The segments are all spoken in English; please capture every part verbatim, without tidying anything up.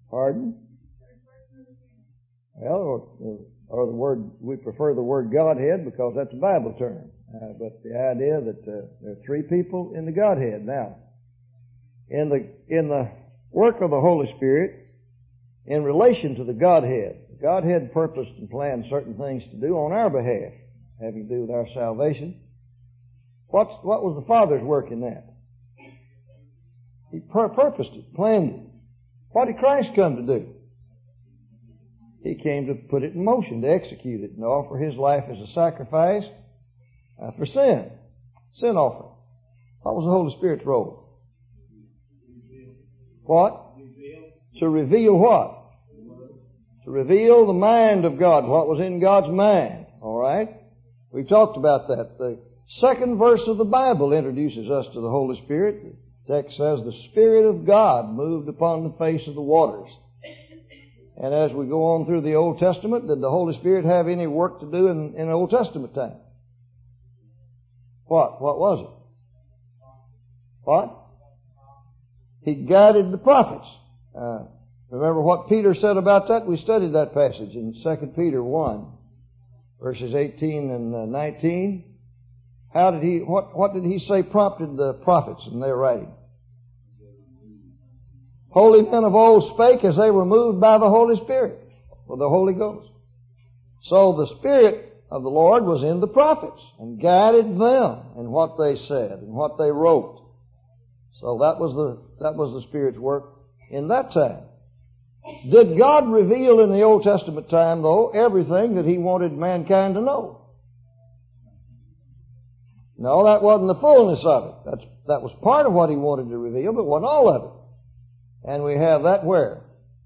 Pardon? Well, or, or the word, we prefer the word Godhead because that's a Bible term. Uh, but the idea that uh, there are three people in the Godhead. Now, in the in the work of the Holy Spirit, in relation to the Godhead, the Godhead purposed and planned certain things to do on our behalf, having to do with our salvation. What's, what was the Father's work in that? He pur- purposed it, planned it. What did Christ come to do? He came to put it in motion, to execute it, and to offer His life as a sacrifice uh, for sin. Sin offering. What was the Holy Spirit's role? What? To reveal what? To reveal the mind of God, what was in God's mind. All right? We've talked about that. The second verse of the Bible introduces us to the Holy Spirit. The text says, the Spirit of God moved upon the face of the waters. And as we go on through the Old Testament, did the Holy Spirit have any work to do in, in Old Testament time? What? What was it? What? He guided the prophets. Uh, remember what Peter said about that? We studied that passage in Second Peter one, verses eighteen and nineteen. How did he, what, what did he say prompted the prophets in their writing? Holy men of old spake as they were moved by the Holy Spirit, or the Holy Ghost. So the Spirit of the Lord was in the prophets and guided them in what they said and what they wrote. So that was the, that was the Spirit's work in that time. Did God reveal in the Old Testament time, though, everything that He wanted mankind to know? No, that wasn't the fullness of it. That's, that was part of what He wanted to reveal, but wasn't all of it. And we have that where?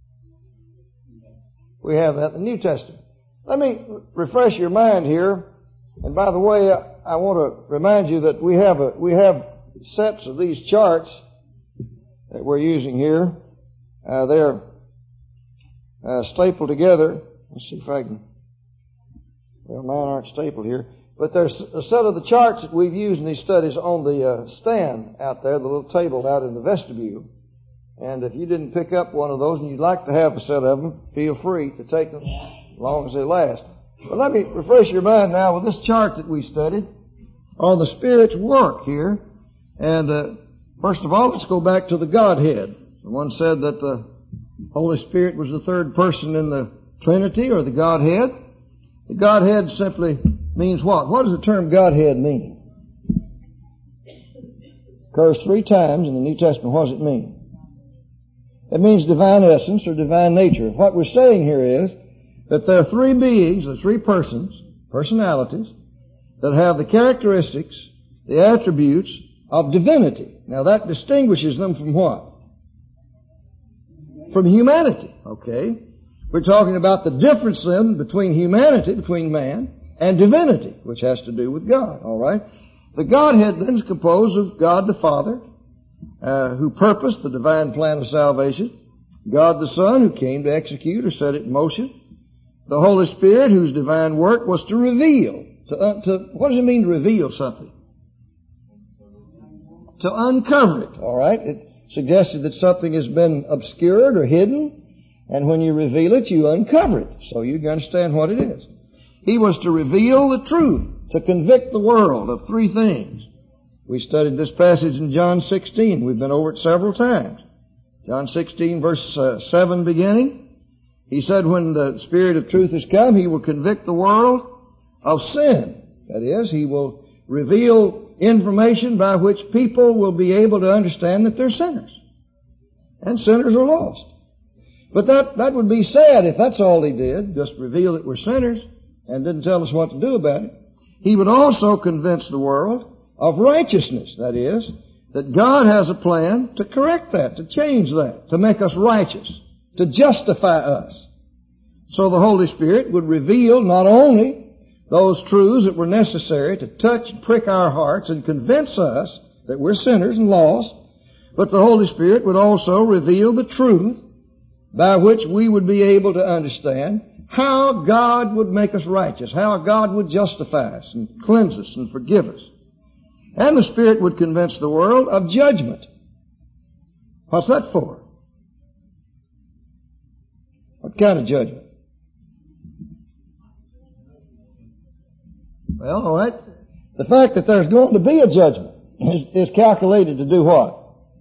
We have that in the New Testament. Let me refresh your mind here. And by the way, I want to remind you that we have a, we have sets of these charts that we're using here. Uh, they're uh, stapled together. Let's see if I can. Well, mine aren't stapled here. But there's a set of the charts that we've used in these studies on the uh, stand out there, the little table out in the vestibule. And if you didn't pick up one of those and you'd like to have a set of them, feel free to take them as long as they last. But let me refresh your mind now with this chart that we studied on the Spirit's work here. And uh, first of all, let's go back to the Godhead. Someone said that the Holy Spirit was the third person in the Trinity or the Godhead. The Godhead simply means what? What does the term Godhead mean? It occurs three times in the New Testament. What does it mean? It means divine essence or divine nature. What we're saying here is that there are three beings, or three persons, personalities, that have the characteristics, the attributes of divinity. Now that distinguishes them from what? From humanity, okay? We're talking about the difference then between humanity, between man, and divinity, which has to do with God, all right? The Godhead then is composed of God the Father, uh, who purposed the divine plan of salvation, God the Son, who came to execute or set it in motion, the Holy Spirit, whose divine work was to reveal. To, uh, to what does it mean to reveal something? To uncover it, all right? It suggested that something has been obscured or hidden, and when you reveal it, you uncover it, so you can understand what it is. He was to reveal the truth, to convict the world of three things. We studied this passage in John sixteen. We've been over it several times. John sixteen, verse uh, seven beginning. He said when the Spirit of truth has come, He will convict the world of sin. That is, He will reveal information by which people will be able to understand that they're sinners. And sinners are lost. But that, that would be sad if that's all He did, just reveal that we're sinners and didn't tell us what to do about it. He would also convince the world of righteousness. That is, that God has a plan to correct that, to change that, to make us righteous, to justify us. So the Holy Spirit would reveal not only those truths that were necessary to touch and prick our hearts and convince us that we're sinners and lost, but the Holy Spirit would also reveal the truth by which we would be able to understand how God would make us righteous, how God would justify us and cleanse us and forgive us. And the Spirit would convince the world of judgment. What's that for? What kind of judgment? Well, all right. The fact that there's going to be a judgment is, is calculated to do what?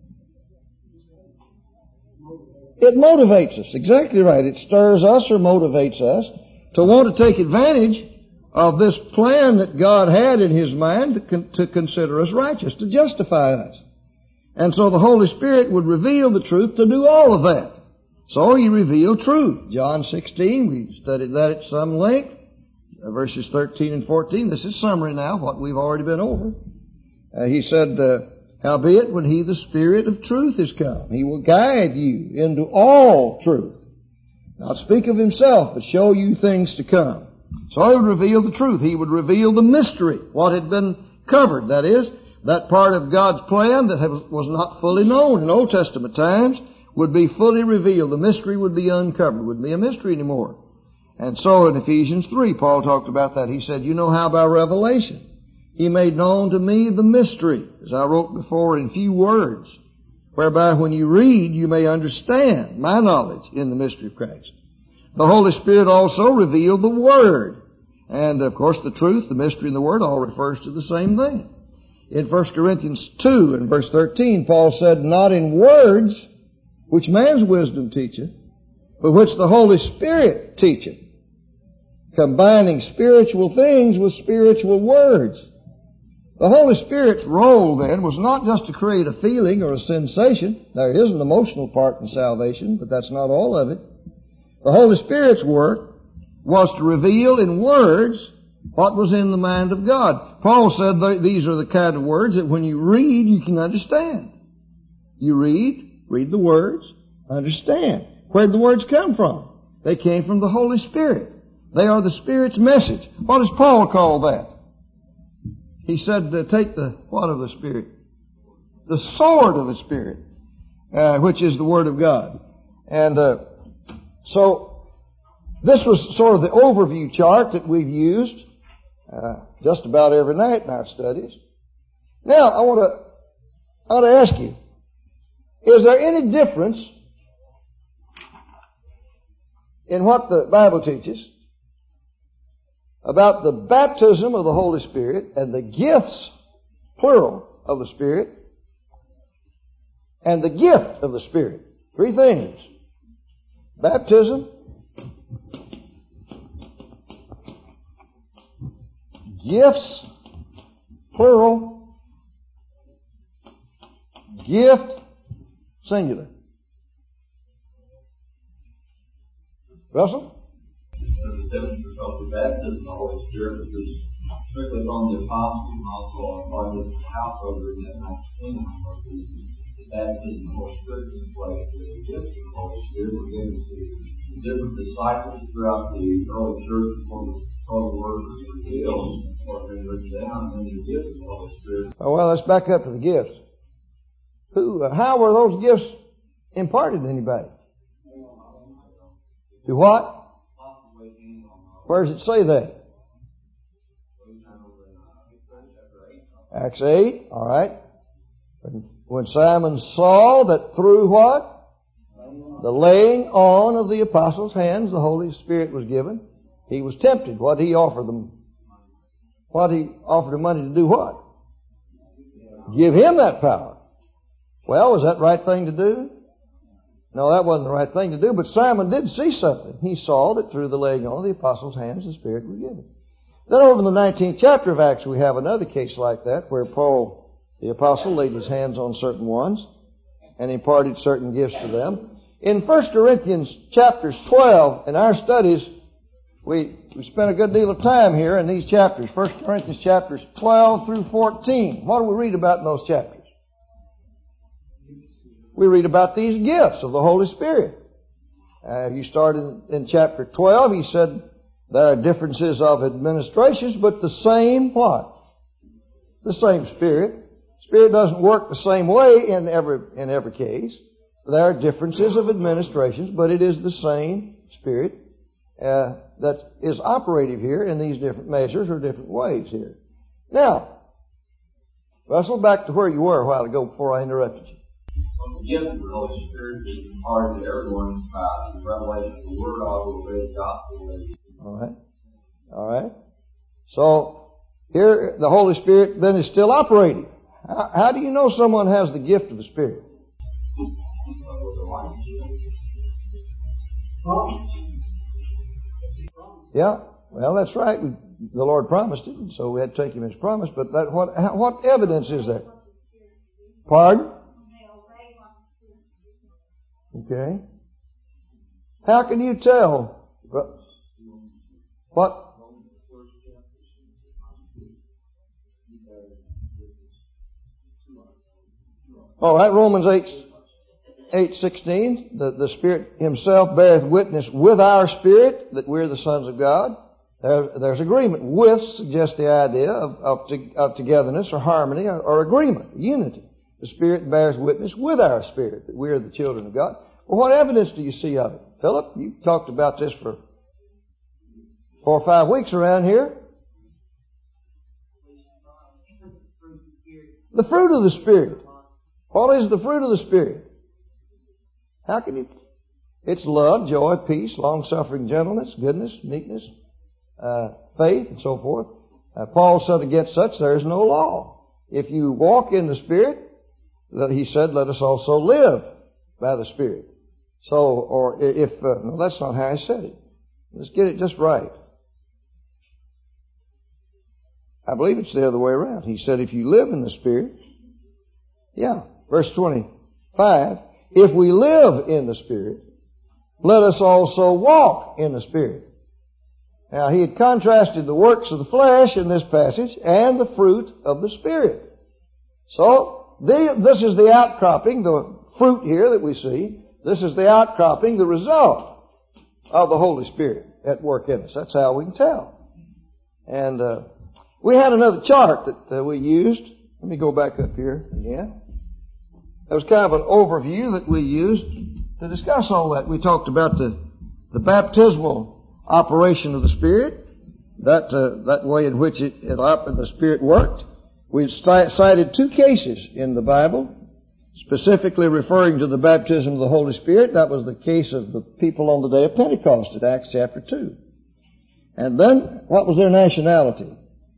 It motivates us. Exactly right. It stirs us or motivates us to want to take advantage of this plan that God had in His mind to, con- to consider us righteous, to justify us. And so the Holy Spirit would reveal the truth to do all of that. So He revealed truth. John sixteen, we studied that at some length. Verses thirteen and fourteen. This is summary now, what we've already been over. Uh, he said, uh, howbeit when He, the Spirit of truth, is come, He will guide you into all truth. Not speak of Himself, but show you things to come. So He would reveal the truth. He would reveal the mystery, what had been covered. That is, that part of God's plan that was not fully known in Old Testament times would be fully revealed. The mystery would be uncovered. It wouldn't be a mystery anymore. And so in Ephesians three, Paul talked about that. He said, you know how by revelation He made known to me the mystery, as I wrote before in few words, whereby when you read you may understand my knowledge in the mystery of Christ. The Holy Spirit also revealed the Word. And of course the truth, the mystery, and the Word all refers to the same thing. In First Corinthians two and verse thirteen, Paul said, not in words which man's wisdom teacheth, but which the Holy Spirit teacheth, combining spiritual things with spiritual words. The Holy Spirit's role then was not just to create a feeling or a sensation. There is an emotional part in salvation, but that's not all of it. The Holy Spirit's work was to reveal in words what was in the mind of God. Paul said these are the kind of words that when you read, you can understand. You read, read the words, understand. Where'd the words come from? They came from the Holy Spirit. They are the Spirit's message. What does Paul call that? He said, uh, take the, what of the Spirit? The sword of the Spirit, uh, which is the Word of God. And uh, so this was sort of the overview chart that we've used uh, just about every night in our studies. Now, I want to, I want to ask you, is there any difference in what the Bible teaches about the baptism of the Holy Spirit and the gifts, plural, of the Spirit, and the gift of the Spirit? Three things. Baptism, gifts, plural, gift, singular. Russell? There's a difference because the baptism of the Holy Spirit was strictly on the apostles and also on part of the householder in that night between them. The baptism of the Holy Spirit was in place. The gifts of the Holy Spirit were given to the different disciples throughout the early church before the total word was revealed or been written down, and then the gifts of the Holy Spirit. Oh, well, let's back up to the gifts. Who? Uh, how were those gifts imparted to anybody? To what? Where does it say that? Acts eight, all right. When, when Simon saw that through what? The laying on of the apostles' hands, the Holy Spirit was given. He was tempted. What did he offer them? What did he offer them money to do what? Give him that power. Well, was that the right thing to do? No, that wasn't the right thing to do, but Simon did see something. He saw that through the laying on of the apostles' hands, the Spirit was given. Then over in the nineteenth chapter of Acts, we have another case like that, where Paul, the apostle, laid his hands on certain ones and imparted certain gifts to them. In First Corinthians chapters twelve, in our studies, we, we spent a good deal of time here in these chapters. First Corinthians chapters twelve through fourteen. What do we read about in those chapters? We read about these gifts of the Holy Spirit. Uh, you start in, in chapter twelve, he said there are differences of administrations, but the same what? The same Spirit. Spirit doesn't work the same way in every, in every case. There are differences of administrations, but it is the same Spirit uh, that is operative here in these different measures or different ways here. Now, Russell, back to where you were a while ago before I interrupted you. The gift of the Holy Spirit is imparted to everyone by the revelation of the Word of the great gospel. All right. All right. So, here the Holy Spirit then is still operating. How, how do you know someone has the gift of the Spirit? Yeah. Well, that's right. We, the Lord promised it, and so we had to take Him as promised. But that, what, how, what evidence is there? Pardon? Okay. How can you tell? What? All right, Romans eight, eight sixteen. The, the Spirit Himself beareth witness with our spirit that we're the sons of God. There, there's agreement. With suggests the idea of, of, to, of togetherness or harmony or, or agreement, unity. The Spirit bears witness with our spirit that we are the children of God. Well, what evidence do you see of it? Philip, you talked about this for four or five weeks around here. The fruit of the Spirit. What is the fruit of the Spirit? How can you... It's love, joy, peace, long-suffering, gentleness, goodness, meekness, uh, faith, and so forth. Uh, Paul said against such there is no law. If you walk in the Spirit, that he said, let us also live by the Spirit. So, or if, uh, no, that's not how I said it. Let's get it just right. I believe it's the other way around. He said, if you live in the Spirit, yeah, verse twenty-five, if we live in the Spirit, let us also walk in the Spirit. Now, he had contrasted the works of the flesh in this passage and the fruit of the Spirit. So, the, this is the outcropping, the fruit here that we see. This is the outcropping, the result of the Holy Spirit at work in us. That's how we can tell. And uh, we had another chart that uh, we used. Let me go back up here again. That was kind of an overview that we used to discuss all that. We talked about the, the baptismal operation of the Spirit, that uh, that way in which it, it, the Spirit worked. We cited two cases in the Bible, specifically referring to the baptism of the Holy Spirit. That was the case of the people on the day of Pentecost at Acts chapter two. And then, what was their nationality?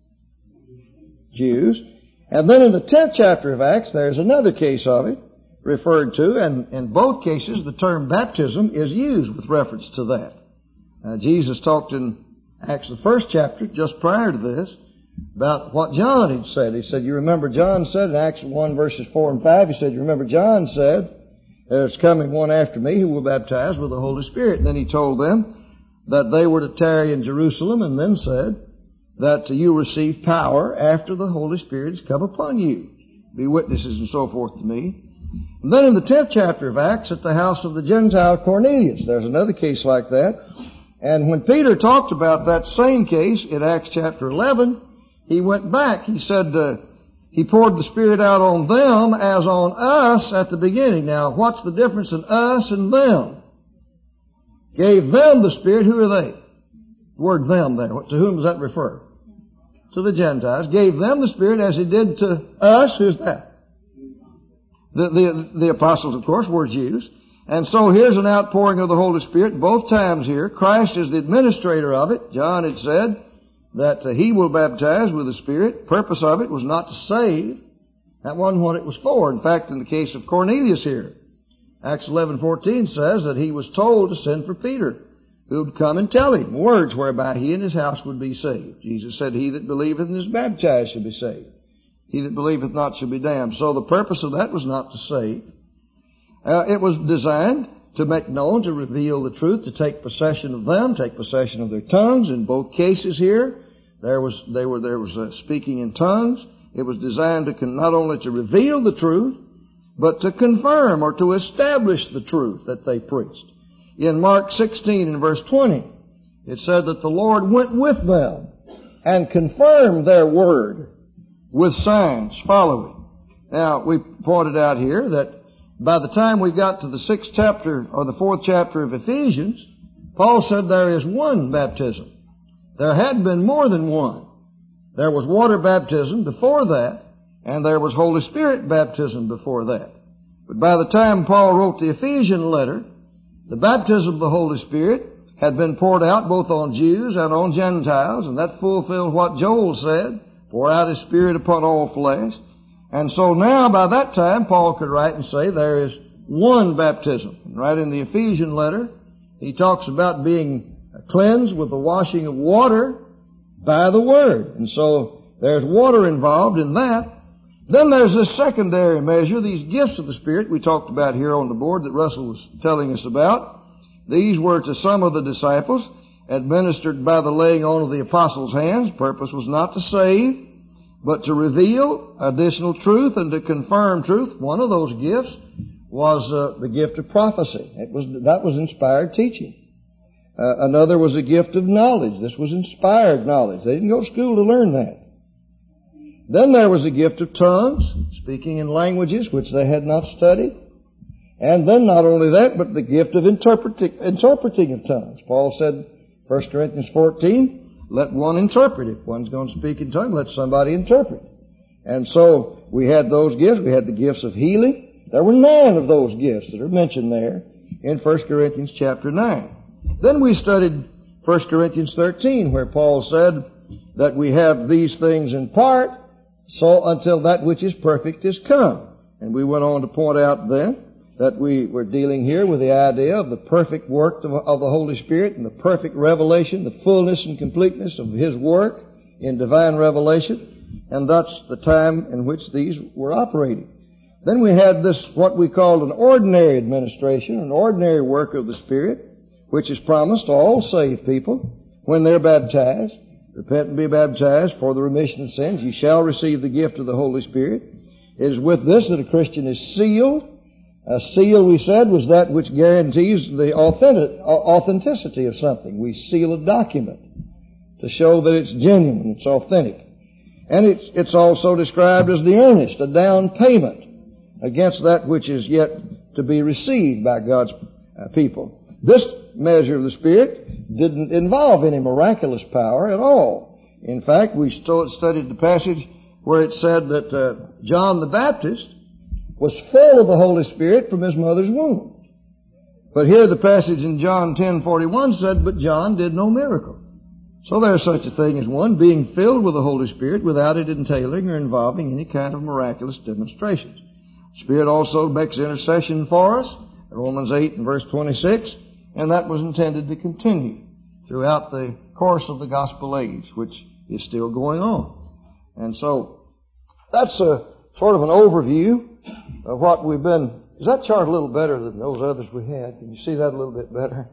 Jews. And then in the tenth chapter of Acts, there's another case of it referred to, and in both cases the term baptism is used with reference to that. Uh, Jesus talked in Acts the first chapter, just prior to this, about what John had said. He said, you remember John said in Acts one verses four and five, he said, you remember John said, there's coming one after me who will baptize with the Holy Spirit. And then he told them that they were to tarry in Jerusalem, and then said that you receive power after the Holy Spirit has come upon you. Be witnesses and so forth to me. And then in the tenth chapter of Acts, at the house of the Gentile Cornelius, there's another case like that. And when Peter talked about that same case in Acts chapter eleven, he went back. He said, uh, he poured the Spirit out on them as on us at the beginning. Now, what's the difference in us and them? Gave them the Spirit. Who are they? The word them there. To whom does that refer? To the Gentiles. Gave them the Spirit as He did to us. Who's that? The, the, the apostles, of course, were Jews. And so here's an outpouring of the Holy Spirit both times here. Christ is the administrator of it. John had said that uh, He will baptize with the Spirit. The purpose of it was not to save. That wasn't what it was for. In fact, in the case of Cornelius here, Acts eleven fourteen says that he was told to send for Peter, who would come and tell him words whereby he and his house would be saved. Jesus said, he that believeth and is baptized shall be saved. He that believeth not shall be damned. So the purpose of that was not to save. Uh, it was designed to make known, to reveal the truth, to take possession of them, take possession of their tongues. In both cases here, there was they were there was uh, speaking in tongues. It was designed to con- not only to reveal the truth, but to confirm or to establish the truth that they preached. In Mark sixteen and verse twenty, it said that the Lord went with them and confirmed their word with signs following. Now, we pointed out here that by the time we got to the sixth chapter or the fourth chapter of Ephesians, Paul said there is one baptism. There had been more than one. There was water baptism before that, and there was Holy Spirit baptism before that. But by the time Paul wrote the Ephesian letter, the baptism of the Holy Spirit had been poured out both on Jews and on Gentiles, and that fulfilled what Joel said, pour out His Spirit upon all flesh. And so now, by that time, Paul could write and say there is one baptism. And right in the Ephesian letter, he talks about being cleansed with the washing of water by the Word. And so there's water involved in that. Then there's this secondary measure, these gifts of the Spirit we talked about here on the board that Russell was telling us about. These were to some of the disciples administered by the laying on of the apostles' hands. Purpose was not to save, but to reveal additional truth and to confirm truth. One of those gifts was uh, the gift of prophecy. It was, that was inspired teaching. Uh, another was a gift of knowledge. This was inspired knowledge. They didn't go to school to learn that. Then there was a gift of tongues, speaking in languages which they had not studied. And then not only that, but the gift of interpreting, interpreting of tongues. Paul said, First Corinthians fourteen, let one interpret. If one's going to speak in tongues, let somebody interpret. And so we had those gifts. We had the gifts of healing. There were nine of those gifts that are mentioned there in First Corinthians chapter nine. Then we studied First Corinthians thirteen, where Paul said that we have these things in part, so until that which is perfect is come. And we went on to point out then that we were dealing here with the idea of the perfect work of the Holy Spirit and the perfect revelation, the fullness and completeness of His work in divine revelation. And that's the time in which these were operating. Then we had this, what we called an ordinary administration, an ordinary work of the Spirit, which is promised to all saved people when they're baptized. Repent and be baptized for the remission of sins. You shall receive the gift of the Holy Spirit. It is with this that a Christian is sealed. A seal, we said, was that which guarantees the authentic, authenticity of something. We seal a document to show that it's genuine, it's authentic. And it's, it's also described as the earnest, a down payment against that which is yet to be received by God's uh, people. This measure of the Spirit didn't involve any miraculous power at all. In fact, we st- studied the passage where it said that uh, John the Baptist was full of the Holy Spirit from his mother's womb. But here the passage in John ten forty-one said, but John did no miracle. So there's such a thing as one being filled with the Holy Spirit without it entailing or involving any kind of miraculous demonstrations. The Spirit also makes intercession for us, Romans eight and verse twenty-six, and that was intended to continue throughout the course of the gospel age, which is still going on. And so that's a sort of an overview of what we've been. Is that chart a little better than those others we had? Can you see that a little bit better?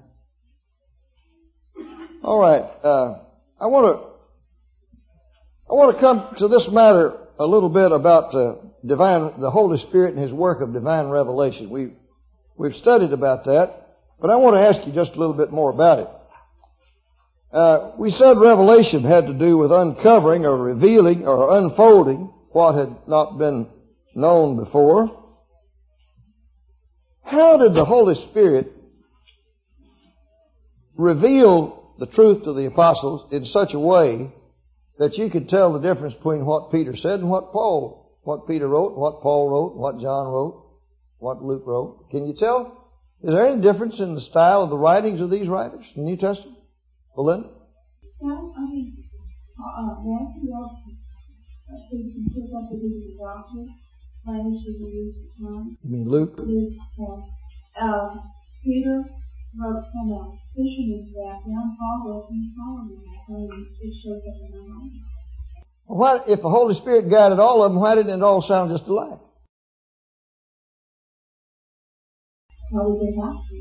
All right. Uh, I want to I want to come to this matter a little bit about uh, divine, the Holy Spirit and His work of divine revelation. We've we've studied about that, but I want to ask you just a little bit more about it. Uh, we said revelation had to do with uncovering or revealing or unfolding what had not been known before. How did the Holy Spirit reveal the truth to the apostles in such a way that you could tell the difference between what Peter said and what Paul, what Peter wrote, what Paul wrote, what John wrote, what Luke wrote? Can you tell? Is there any difference in the style of the writings of these writers in the New Testament? Belinda? Well, I mean, uh, Matthew wrote, uh, he took up the book of the gospel. You mean Luke? Luke, yeah. Uh, Peter wrote from a fisherman's background. Paul wrote from a scholarly background. It shows up in our mind. Well, why, if the Holy Spirit guided all of them, why didn't it all sound just alike? Well, we did have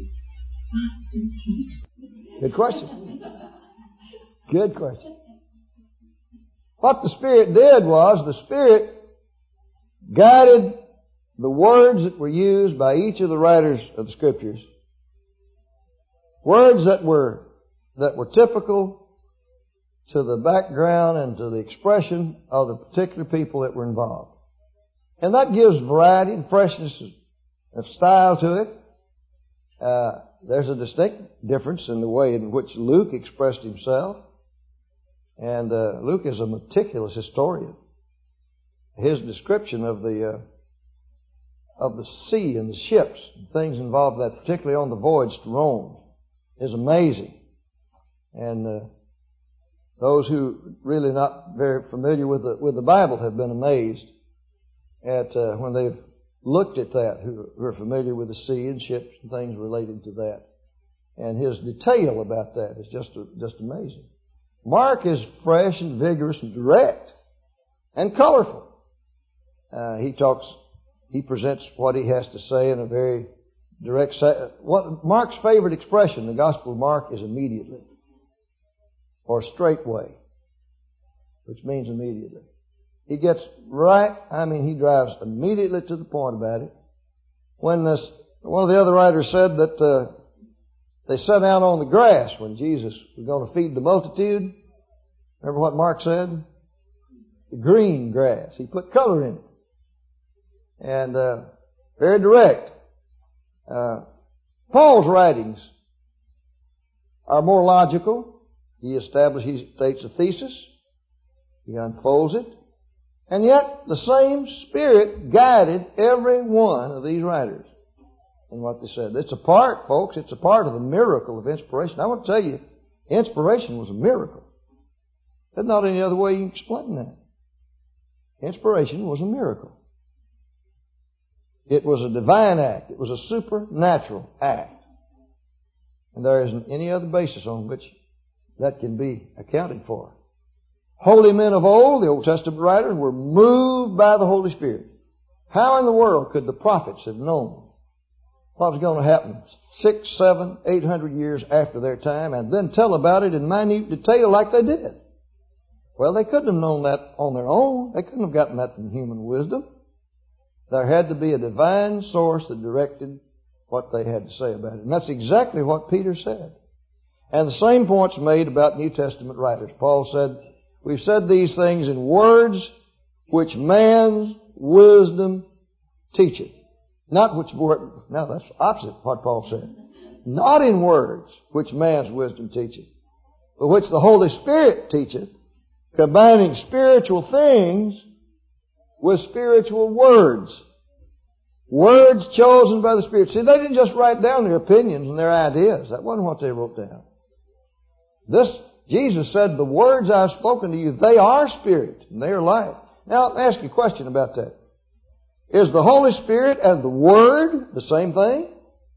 to. Good question. Good question. What the Spirit did was the Spirit guided the words that were used by each of the writers of the Scriptures. Words that were, that were typical to the background and to the expression of the particular people that were involved. And that gives variety and freshness of style to it. Uh, there's a distinct difference in the way in which Luke expressed himself. And uh, Luke is a meticulous historian. His description of the uh, of the sea and the ships and things involved in that, particularly on the voyage to Rome, is amazing. And uh, those who really not very familiar with the with the Bible have been amazed at uh, when they've looked at that, who, who are familiar with the sea and ships and things related to that. And his detail about that is just just amazing. Mark is fresh and vigorous and direct and colorful. Uh, he talks, he presents what he has to say in a very direct. What Mark's favorite expression, the Gospel of Mark, is immediately or straightway, which means immediately. He gets right. I mean, he drives immediately to the point about it. When this, one of the other writers said that. Uh, They sat down on the grass when Jesus was going to feed the multitude. Remember what Mark said? The green grass. He put color in it. And uh, very direct. Uh, Paul's writings are more logical. He establishes, he states a thesis. He unfolds it. And yet the same Spirit guided every one of these writers in what they said. It's a part, folks, it's a part of the miracle of inspiration. I want to tell you, inspiration was a miracle. There's not any other way you can explain that. Inspiration was a miracle. It was a divine act. It was a supernatural act. And there isn't any other basis on which that can be accounted for. Holy men of old, the Old Testament writers, were moved by the Holy Spirit. How in the world could the prophets have known what was going to happen six, seven, eight hundred years after their time and then tell about it in minute detail like they did? Well, they couldn't have known that on their own. They couldn't have gotten that from human wisdom. There had to be a divine source that directed what they had to say about it. And that's exactly what Peter said. And the same point's made about New Testament writers. Paul said, we've said these things in words which man's wisdom teacheth. Not which word, no, that's opposite of what Paul said. Not in words which man's wisdom teacheth, but which the Holy Spirit teacheth, combining spiritual things with spiritual words. Words chosen by the Spirit. See, they didn't just write down their opinions and their ideas. That wasn't what they wrote down. This, Jesus said, the words I've spoken to you, they are spirit and they are life. Now, I'll ask you a question about that. Is the Holy Spirit and the Word the same thing?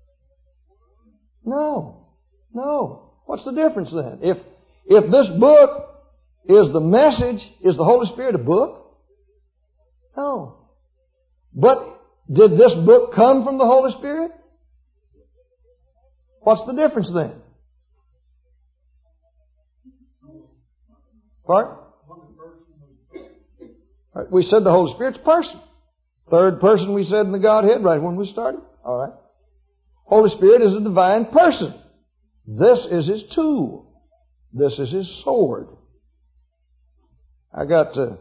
No. No. What's the difference then? If, if this book is the message, is the Holy Spirit a book? No. But did this book come from the Holy Spirit? What's the difference then? Pardon? We said the Holy Spirit's a person. Third person we said in the Godhead right when we started. All right. Holy Spirit is a divine person. This is His tool. This is His sword. I got uh,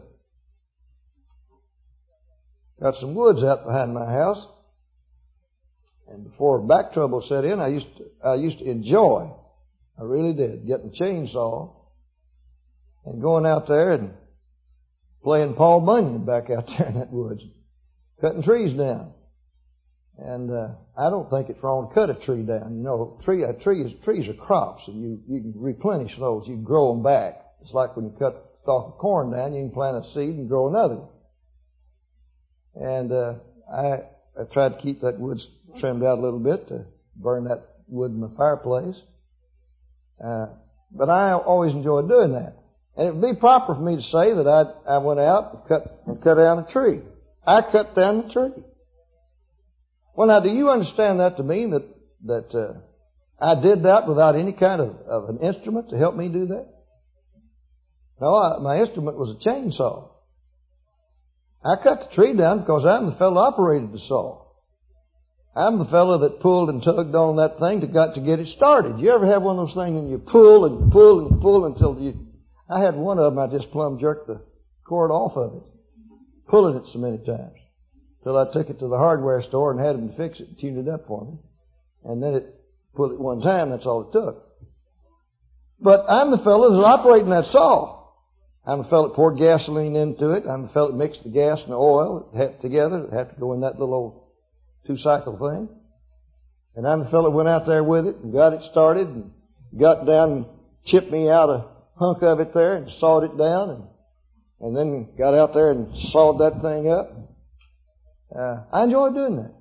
got some woods out behind my house, and before back trouble set in, I used to, I used to enjoy, I really did, getting a chainsaw and going out there and playing Paul Bunyan back out there in that woods, cutting trees down. And uh, I don't think it's wrong to cut a tree down. You know, tree, a tree is, trees are crops, and you, you can replenish those. You can grow them back. It's like when you cut a stalk of corn down, you can plant a seed and grow another one. And uh, I, I tried to keep that wood trimmed out a little bit to burn that wood in the fireplace. Uh, but I always enjoyed doing that. And it would be proper for me to say that I, I went out and cut, and cut down a tree. I cut down the tree. Well, now, do you understand that to mean that that uh, I did that without any kind of, of an instrument to help me do that? No, I, my instrument was a chainsaw. I cut the tree down because I'm the fellow that operated the saw. I'm the fellow that pulled and tugged on that thing to got to get it started. You ever have one of those things and you pull and you pull and you pull until you... I had one of them, I just plumb jerked the cord off of it, pulling it so many times. Till I took it to the hardware store and had them to fix it and tune it up for me. And then it pulled it one time, that's all it took. But I'm the fellow that's operating that saw. I'm the fellow that poured gasoline into it. I'm the fellow that mixed the gas and the oil together. It had to go in that little old two-cycle thing. And I'm the fellow who went out there with it and got it started and got down and chipped me out a hunk of it there and sawed it down and, and then got out there and sawed that thing up. Uh, I enjoy doing that.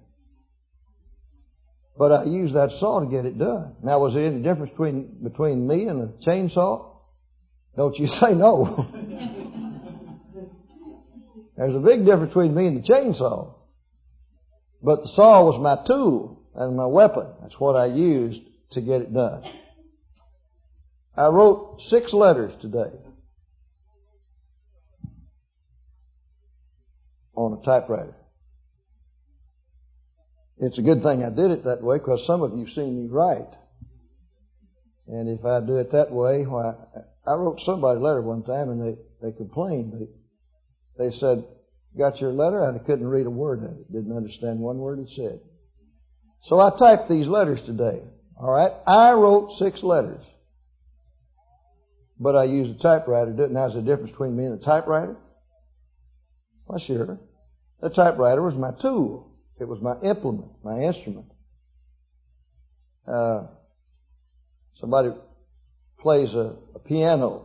But I used that saw to get it done. Now, was there any difference between, between me and the chainsaw? Don't you say no. There's a big difference between me and the chainsaw. But the saw was my tool and my weapon. That's what I used to get it done. I wrote six letters today on a typewriter. It's a good thing I did it that way because some of you have seen me write. And if I do it that way, why, I wrote somebody a letter one time and they, they complained. They, they said, got your letter? And I couldn't read a word of it. Didn't understand one word it said. So I typed these letters today. All right? I wrote six letters. But I used a typewriter. Now, there's a difference between me and a typewriter? Well, sure. The typewriter was my tool. It was my implement, my instrument. Uh, somebody plays a, a piano.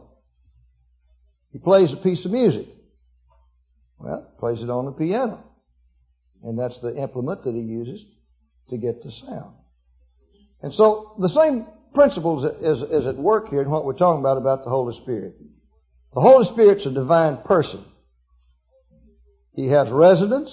He plays a piece of music. Well, plays it on the piano. And that's the implement that he uses to get the sound. And so the same principles is, is at work here in what we're talking about, about the Holy Spirit. The Holy Spirit's a divine person. He has residence.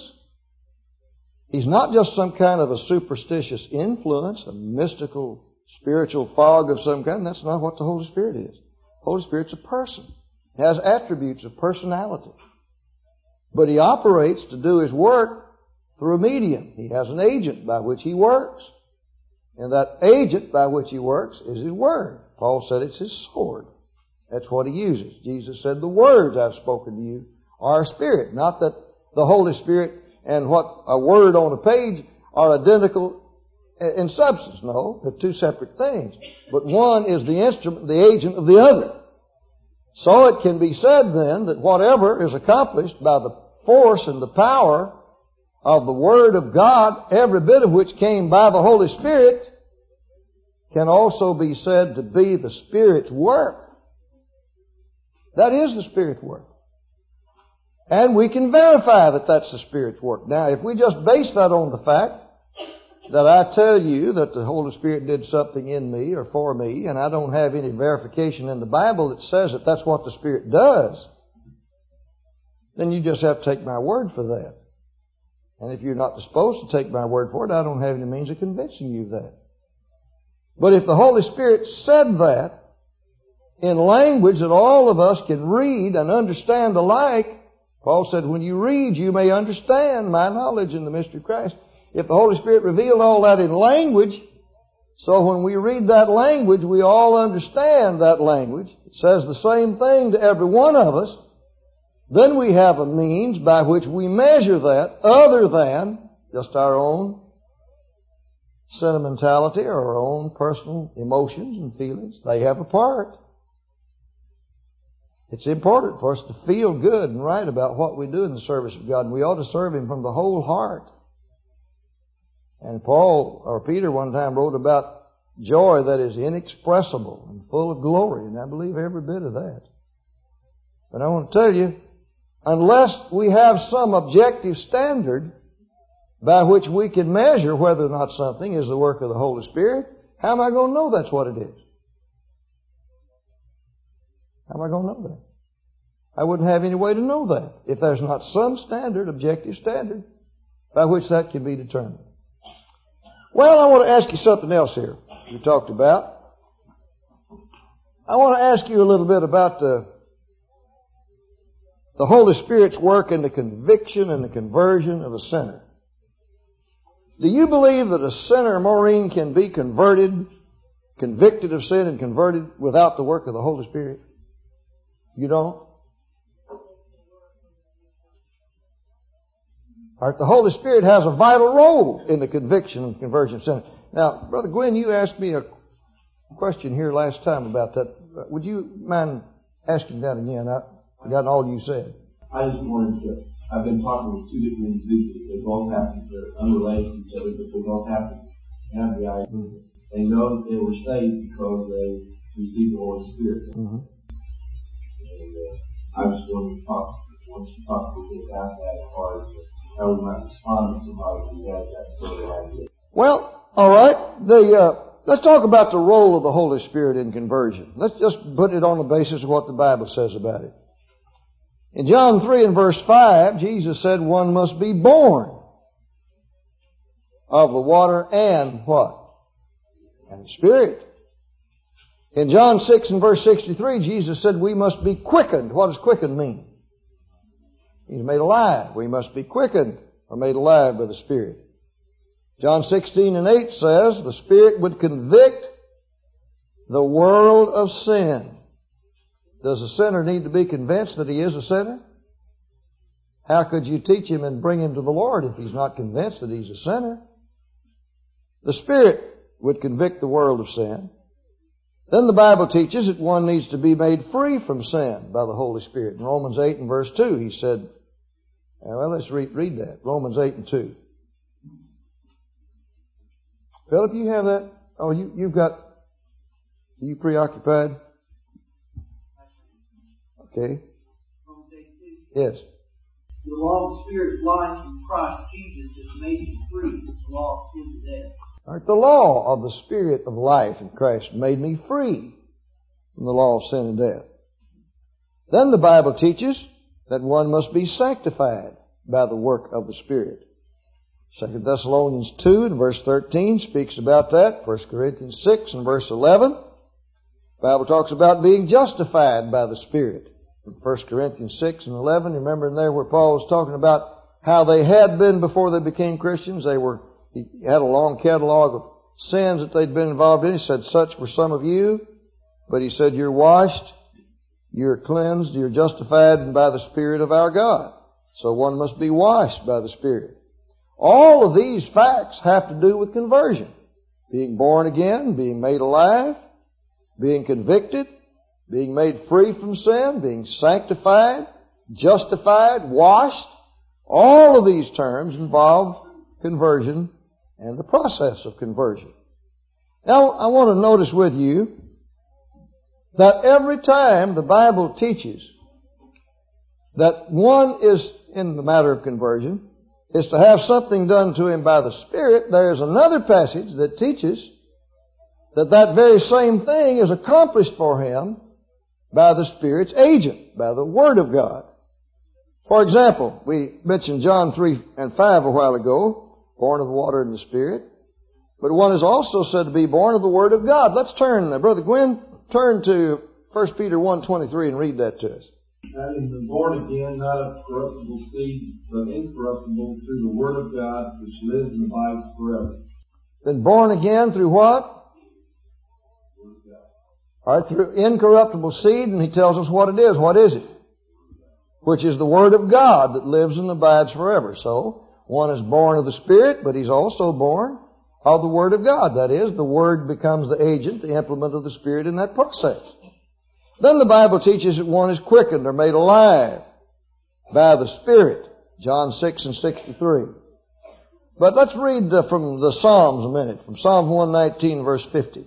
He's not just some kind of a superstitious influence, a mystical, spiritual fog of some kind. That's not what the Holy Spirit is. The Holy Spirit's a person. He has attributes of personality. But He operates to do His work through a medium. He has an agent by which He works. And that agent by which He works is His Word. Paul said it's His sword. That's what He uses. Jesus said, the words I've spoken to you are Spirit. Not that the Holy Spirit and what a word on a page are identical in substance. No, they're two separate things. But one is the instrument, the agent of the other. So it can be said then that whatever is accomplished by the force and the power of the Word of God, every bit of which came by the Holy Spirit, can also be said to be the Spirit's work. That is the Spirit's work. And we can verify that that's the Spirit's work. Now, if we just base that on the fact that I tell you that the Holy Spirit did something in me or for me, and I don't have any verification in the Bible that says that that's what the Spirit does, then you just have to take my word for that. And if you're not disposed to take my word for it, I don't have any means of convincing you of that. But if the Holy Spirit said that in language that all of us can read and understand alike, Paul said, when you read, you may understand my knowledge in the mystery of Christ. If the Holy Spirit revealed all that in language, so when we read that language, we all understand that language. It says the same thing to every one of us. Then we have a means by which we measure that other than just our own sentimentality or our own personal emotions and feelings. They have a part. It's important for us to feel good and right about what we do in the service of God. And we ought to serve Him from the whole heart. And Paul, or Peter one time wrote about joy that is inexpressible and full of glory. And I believe every bit of that. But I want to tell you, unless we have some objective standard by which we can measure whether or not something is the work of the Holy Spirit, how am I going to know that's what it is? How am I going to know that? I wouldn't have any way to know that if there's not some standard, objective standard, by which that can be determined. Well, I want to ask you something else here we talked about. I want to ask you a little bit about the, the Holy Spirit's work in the conviction and the conversion of a sinner. Do you believe that a sinner, Maureen, can be converted, convicted of sin and converted without the work of the Holy Spirit? You don't? All right, the Holy Spirit has a vital role in the conviction and conversion of sin. Now, Brother Gwynn, you asked me a question here last time about that. Would you mind asking that again? I forgot all you said. I just wanted to, I've been talking with two different individuals. They both happen to unrelated to each other, but they both happen to have the idea. Mm-hmm. They know that they were saved because they received the Holy Spirit. Mm-hmm. And uh, I just wanted to talk, wanted to talk a little bit about that as far as how we might respond to somebody who has that sort of idea. Well, all right. The uh, let's talk about the role of the Holy Spirit in conversion. Let's just put it on the basis of what the Bible says about it. In John three and verse five, Jesus said one must be born of the water and what? And the Spirit. In John six and verse sixty-three, Jesus said we must be quickened. What does quickened mean? He's made alive. We must be quickened or made alive by the Spirit. John sixteen and eight says the Spirit would convict the world of sin. Does a sinner need to be convinced that he is a sinner? How could you teach him and bring him to the Lord if he's not convinced that he's a sinner? The Spirit would convict the world of sin. Then the Bible teaches that one needs to be made free from sin by the Holy Spirit. In Romans eight and verse two, he said, well, let's read, read that. Romans eight and two. Philip, you have that? Oh, you, you've got, are you preoccupied? Okay. Yes. The law of the Spirit of life in Christ Jesus has made you free from the law of sin and death. All right, the law of the Spirit of life in Christ made me free from the law of sin and death. Then the Bible teaches that one must be sanctified by the work of the Spirit. Second Thessalonians two and verse thirteen speaks about that. First Corinthians six and verse eleven. The Bible talks about being justified by the Spirit. In First Corinthians six and eleven, remember in there where Paul was talking about how they had been before they became Christians. They were, he had a long catalog of sins that they'd been involved in. He said, such were some of you. But he said, you're washed, you're cleansed, you're justified by the Spirit of our God. So one must be washed by the Spirit. All of these facts have to do with conversion. Being born again, being made alive, being convicted, being made free from sin, being sanctified, justified, washed. All of these terms involve conversion and the process of conversion. Now, I want to notice with you that every time the Bible teaches that one is, in the matter of conversion, is to have something done to him by the Spirit, there's another passage that teaches that that very same thing is accomplished for him by the Spirit's agent, by the Word of God. For example, we mentioned John three and five a while ago, born of the water and the Spirit. But one is also said to be born of the Word of God. Let's turn, uh, Brother Gwynn, turn to First Peter one twenty-three and read that to us. Having been born again, not of corruptible seed, but incorruptible, through the Word of God, which lives and abides forever. Been born again through what? All right, through incorruptible seed, and he tells us what it is. What is it? Which is the Word of God that lives and abides forever. So, one is born of the Spirit, but he's also born of the Word of God. That is, the Word becomes the agent, the implement of the Spirit in that process. Then the Bible teaches that one is quickened or made alive by the Spirit. John six and sixty-three. But let's read uh, from the Psalms a minute. From Psalm one nineteen, verse fifty.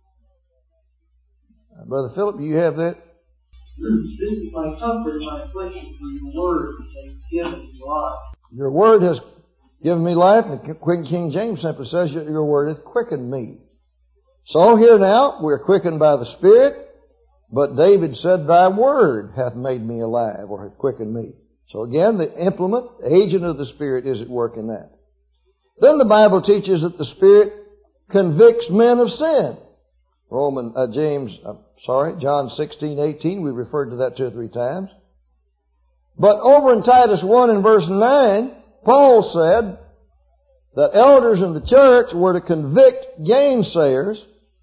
Uh, Brother Philip, do you have that? This is my comfort and my affliction, for your word has given me life. Your word has given me life, and the King James simply says your word has quickened me. So here now, we're quickened by the Spirit, but David said, thy word hath made me alive, or hath quickened me. So again, the implement, the agent of the Spirit is at work in that. Then the Bible teaches that the Spirit convicts men of sin. Roman, uh, James, uh, sorry, John sixteen, eighteen, we referred to that two or three times. But over in Titus one and verse nine, Paul said that elders in the church were to convict gainsayers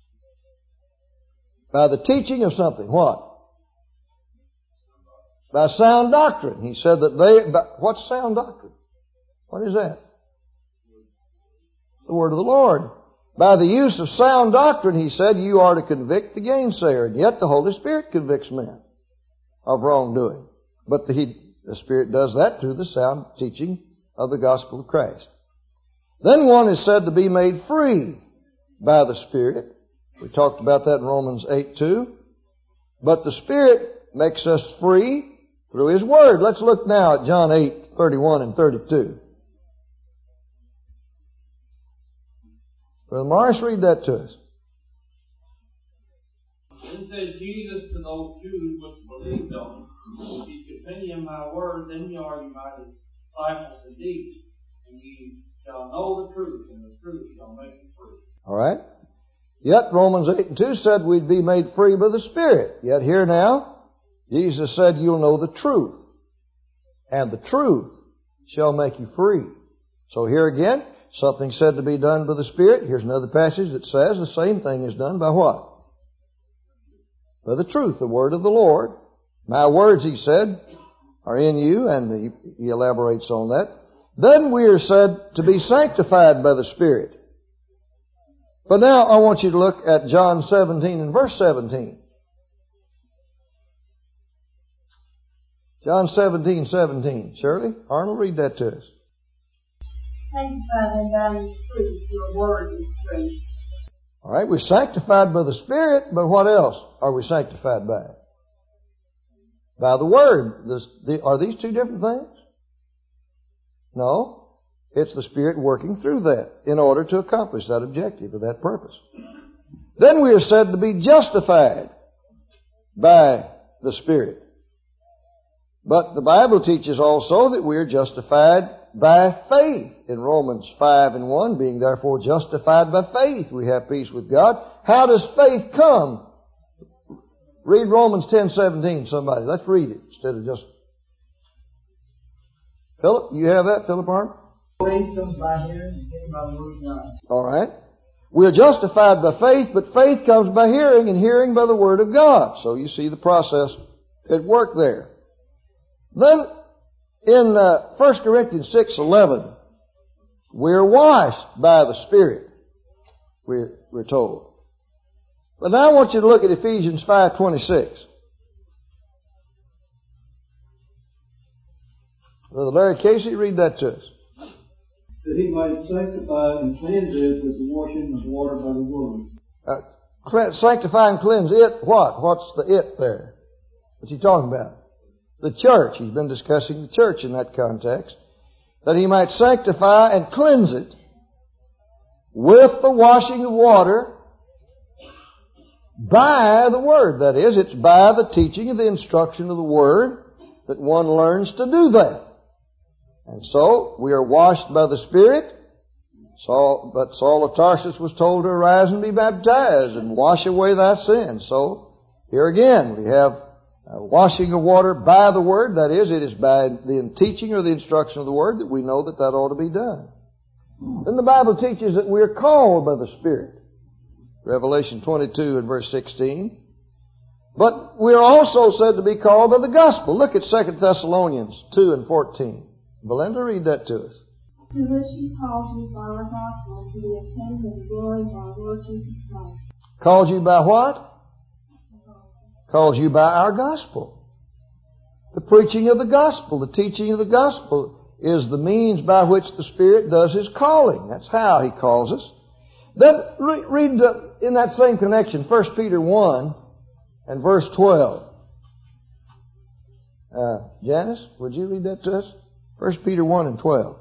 by the teaching of something. What? By sound doctrine. He said that they, by, what's sound doctrine? What is that? The word of the Lord. By the use of sound doctrine, he said, you are to convict the gainsayer. And yet the Holy Spirit convicts men of wrongdoing. But the, he The Spirit does that through the sound teaching of the gospel of Christ. Then one is said to be made free by the Spirit. We talked about that in Romans eight two. But the Spirit makes us free through His Word. Let's look now at John eight thirty-one and thirty-two. Brother Morris, read that to us. Then said Jesus to those Jews which believed on Him, if ye continue in my word, then ye are my disciples indeed, and ye shall know the truth, and the truth shall make you free. All right. Yet Romans eight and two said we'd be made free by the Spirit. Yet here now, Jesus said you'll know the truth, and the truth shall make you free. So here again, something said to be done by the Spirit. Here's another passage that says the same thing is done by what? By the truth, the word of the Lord. My words, he said, are in you, and he, he elaborates on that. Then we are said to be sanctified by the Spirit. But now I want you to look at John seventeen and verse seventeen. John seventeen, seventeen. Shirley, Arnold, read that to us. Sanctify them by His truth, your word is truth. All right, we're sanctified by the Spirit, but what else are we sanctified by? By the Word. This, the, are these two different things? No. It's the Spirit working through that in order to accomplish that objective or that purpose. Then we are said to be justified by the Spirit. But the Bible teaches also that we are justified by faith. In Romans five and one, being therefore justified by faith, we have peace with God. How does faith come? Read Romans ten seventeen, somebody. Let's read it instead of just... Philip, you have that, Philip Arnold? Faith comes by hearing, and hearing by the word of God. All right. We are justified by faith, but faith comes by hearing, and hearing by the word of God. So you see the process at work there. Then, in uh, First Corinthians six eleven, we're washed by the Spirit, we're, we're told. But now I want you to look at Ephesians five twenty-six. Brother Larry Casey, read that to us. That He might sanctify and cleanse it with the washing of water by the word. Uh, sanctify and cleanse it, what? What's the it there? What's he talking about? The church. He's been discussing the church in that context. That He might sanctify and cleanse it with the washing of water by the Word. That is, it's by the teaching and the instruction of the Word that one learns to do that. And so, we are washed by the Spirit. Saul, but Saul of Tarsus was told to arise and be baptized and wash away thy sins. So, here again, we have Uh, washing of water by the Word. That is, it is by the teaching or the instruction of the Word that we know that that ought to be done. Then the Bible teaches that we are called by the Spirit. Revelation twenty-two and verse sixteen. But we are also said to be called by the gospel. Look at Second Thessalonians two and fourteen. Belinda, read that to us. To which He called you by our gospel, to the obtaining of the glory of our Lord Jesus Christ. Called you by what? Calls you by our gospel. The preaching of the gospel, the teaching of the gospel is the means by which the Spirit does His calling. That's how He calls us. Then re- read the, in that same connection, First Peter one and verse twelve. Uh, Janice, would you read that to us? First Peter one and twelve.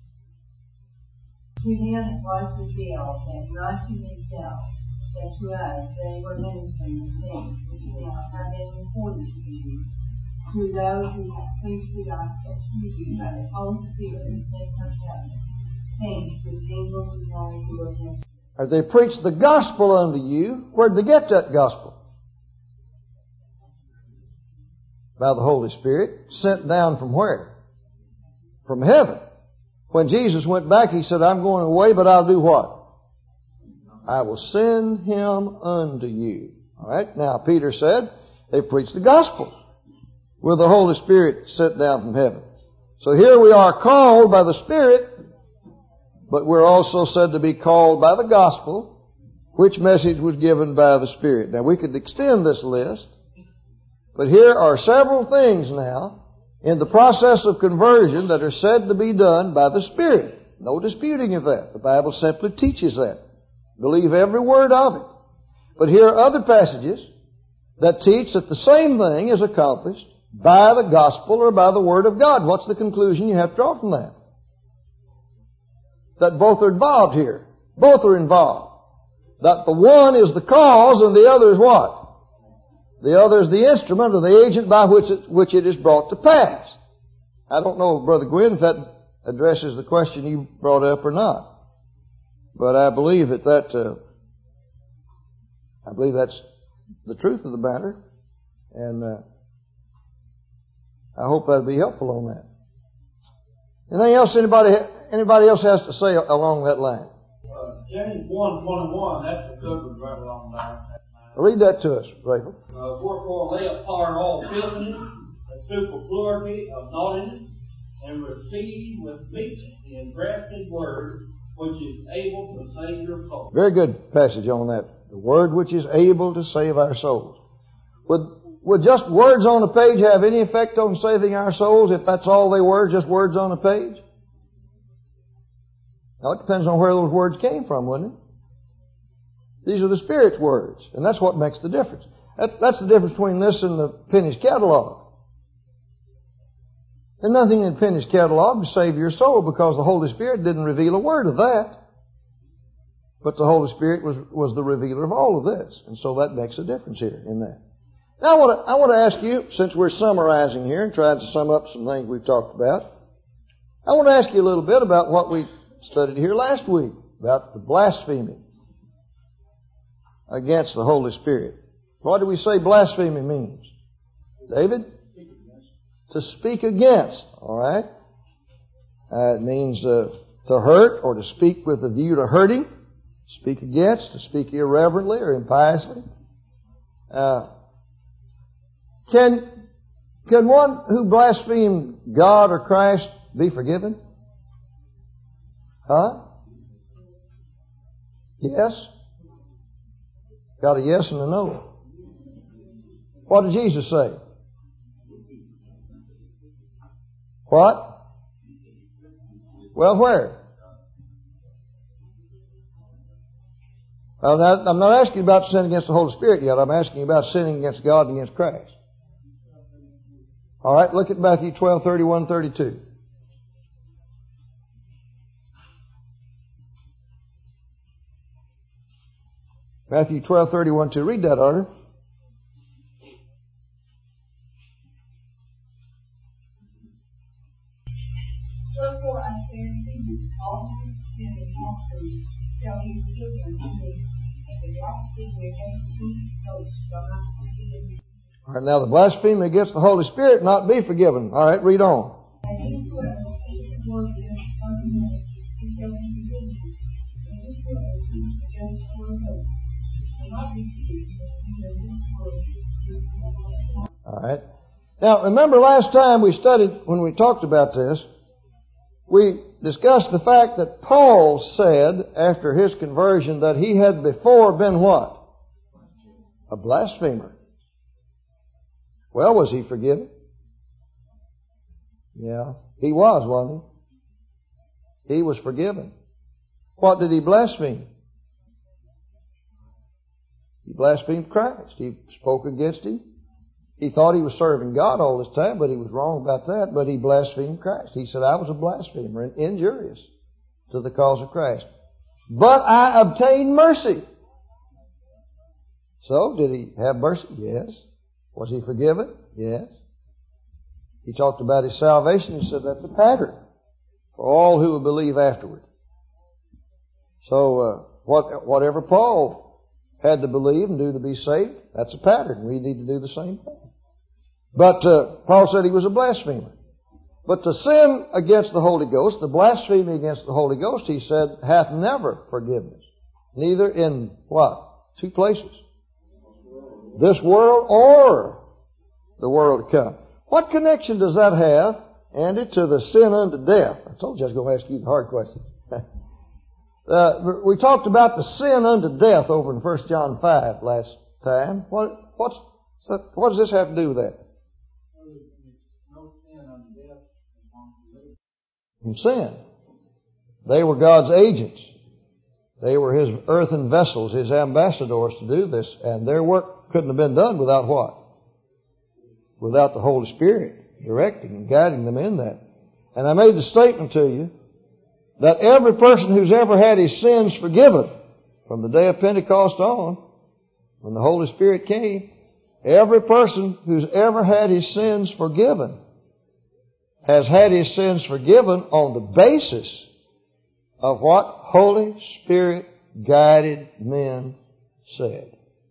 To Him it was revealed that not to Himself, that to us they were ministering the things which now have been reported to you, to those who have preached the gospel to you by the Holy Spirit sent from heaven, things which angels desire to attend. As they preached the gospel unto you, where did they get that gospel? By the Holy Spirit, sent down from where? From heaven. When Jesus went back, He said, I'm going away, but I'll do what? I will send Him unto you. All right. Now, Peter said they preached the gospel with the Holy Spirit sent down from heaven. So here we are called by the Spirit, but we're also said to be called by the gospel, which message was given by the Spirit. Now, we could extend this list, but here are several things now in the process of conversion that are said to be done by the Spirit. No disputing of that. The Bible simply teaches that. Believe every word of it. But here are other passages that teach that the same thing is accomplished by the gospel or by the Word of God. What's the conclusion you have to draw from that? That both are involved here. Both are involved. That the one is the cause and the other is what? The other is the instrument or the agent by which it, which it is brought to pass. I don't know, Brother Gwynn, if that addresses the question you brought up or not. But I believe that that, uh, I believe that's the truth of the matter. And uh, I hope that'll be helpful on that. Anything else anybody, anybody else has to say along that line? Uh, James one twenty-one, that's the covered right along there. Read that to us, Rachel. Uh, Wherefore lay apart all filthiness, and superfluity of naughtiness, and receive with meekness the engrafted word, which is able to save your soul. Very good passage on that. The word which is able to save our souls. Would, would just words on a page have any effect on saving our souls if that's all they were, just words on a page? Now it depends on where those words came from, wouldn't it? These are the Spirit's words, and that's what makes the difference. That, that's the difference between this and the Penny's Catalog. There's nothing in Penny's Catalog to save your soul because the Holy Spirit didn't reveal a word of that. But the Holy Spirit was, was the revealer of all of this. And so that makes a difference here in that. Now I want to, I want to ask you, since we're summarizing here and trying to sum up some things we've talked about, I want to ask you a little bit about what we studied here last week, about the blasphemy against the Holy Spirit. What do we say blasphemy means? David? To speak against. All right? Uh, it means uh, to hurt or to speak with a view to hurting. Speak against, to speak irreverently or impiously. Uh, can, can one who blasphemed God or Christ be forgiven? Huh? Yes? Got a yes and a no. What did Jesus say? What? Well, where? Well, now, I'm not asking about sin against the Holy Spirit yet. I'm asking about sinning against God and against Christ. All right, look at Matthew twelve, thirty-one, thirty-two. Matthew twelve, thirty-one, two. Read that, Arthur. Wherefore I say unto you, all who sin and falsehood shall be forgiven unto me, and the blasphemy against the Holy Ghost shall not be forgiven. All right, now the blasphemy against the Holy Spirit not be forgiven. All right, read on. And whosoever speaks the word against the Son of Man, he shall be forgiven. And whosoever speaks against the Holy Ghost shall not be forgiven, because his word is true. All right. Now, remember last time we studied, when we talked about this, we discussed the fact that Paul said after his conversion that he had before been what? A blasphemer. Well, was he forgiven? Yeah, he was, wasn't he? He was forgiven. What did he blaspheme? He blasphemed Christ. He spoke against him. He thought he was serving God all this time, but he was wrong about that. But he blasphemed Christ. He said, I was a blasphemer and injurious to the cause of Christ. But I obtained mercy. So, did he have mercy? Yes. Was he forgiven? Yes. He talked about his salvation. He said that's a pattern for all who will believe afterward. So, uh, what, whatever Paul had to believe and do to be saved, that's a pattern. We need to do the same thing. But uh, Paul said he was a blasphemer. But the sin against the Holy Ghost, the blasphemy against the Holy Ghost, he said, hath never forgiveness. Neither in what? Two places. This world or the world to come. What connection does that have, Andy, to the sin unto death? I told you I was going to ask you the hard question. uh, we talked about the sin unto death over in First John five last time. What, what's, what does this have to do with that? No sin from sin. They were God's agents. They were His earthen vessels, His ambassadors to do this, and their work couldn't have been done without what? Without the Holy Spirit directing and guiding them in that. And I made the statement to you that every person who's ever had his sins forgiven from the day of Pentecost on, when the Holy Spirit came, every person who's ever had his sins forgiven has had his sins forgiven on the basis of what Holy Spirit guided men said.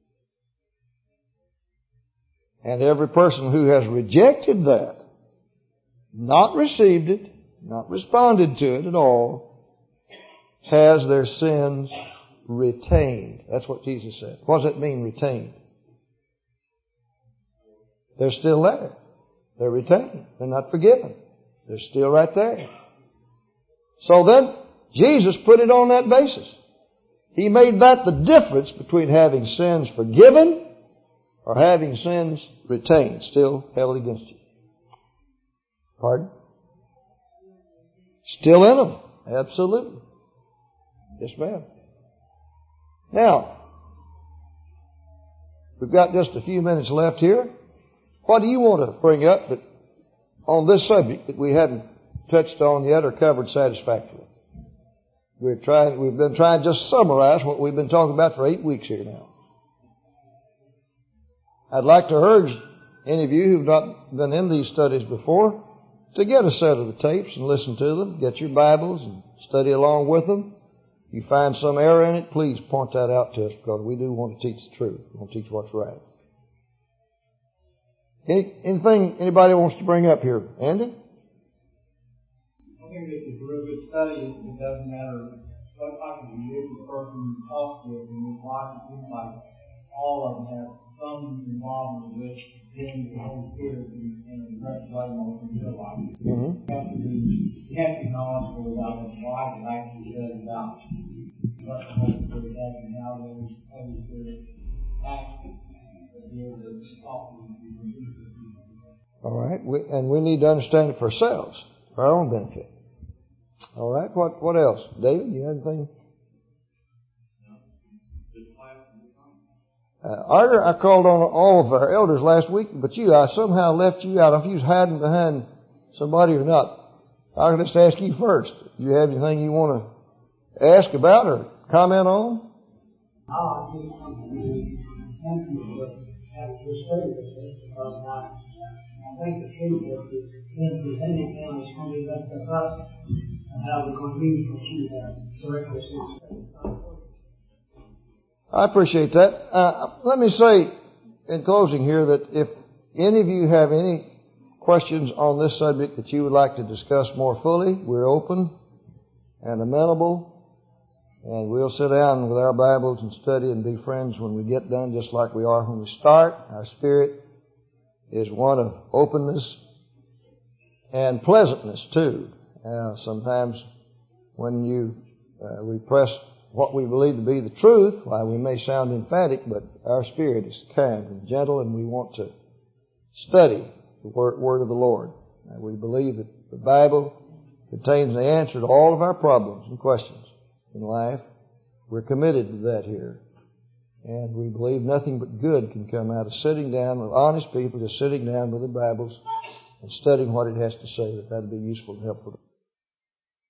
And every person who has rejected that, not received it, not responded to it at all, has their sins retained. That's what Jesus said. What does that mean, retained? They're still there. They're retained. They're not forgiven. They're still right there. So then, Jesus put it on that basis. He made that the difference between having sins forgiven or having sins retained, still held against you. Pardon? Still in them. Absolutely. Yes, ma'am. Now, we've got just a few minutes left here. What do you want to bring up that, on this subject that we haven't touched on yet or covered satisfactorily? We're trying, we've been trying to just summarize what we've been talking about for eight weeks here now. I'd like to urge any of you who've not been in these studies before to get a set of the tapes and listen to them. Get your Bibles and study along with them. If you find some error in it, please point that out to us, because we do want to teach the truth. We want to teach what's right. Any, anything anybody wants to bring up here? Andy? I think this is a real good study. It doesn't matter what type of religious person you talk to in this life. It seems like all of them have some involvement with being the Holy Spirit and regulating on their life. Mm-hmm. You have to be, you have to be knowledgeable about the life and actually study about what the Holy Spirit does and how the Holy Spirit acts to be able to talk to people. All right. We, and we need to understand it for ourselves, for our own benefit. All right. What What else? David, you have anything? Uh, Arter, I called on all of our elders last week, but you, I somehow left you out. If you was hiding behind somebody or not, I'll just ask you first. Do you have anything you want to ask about or comment on? Oh, I think something thank you for having this study. I think the truth is that in presenting them is going to be left to us and how we're going to use what you have directly said. I appreciate that. Uh, let me say in closing here that if any of you have any questions on this subject that you would like to discuss more fully, we're open and amenable, and we'll sit down with our Bibles and study and be friends when we get done, just like we are when we start. Our spirit is one of openness and pleasantness too. Uh, sometimes when you uh, we press what we believe to be the truth, why we may sound emphatic, but our spirit is kind and gentle, and we want to study the word, word of the Lord. And we believe that the Bible contains the answer to all of our problems and questions in life. We're committed to that here. And we believe nothing but good can come out of sitting down with honest people, just sitting down with their Bibles and studying what it has to say, that that would be useful and helpful.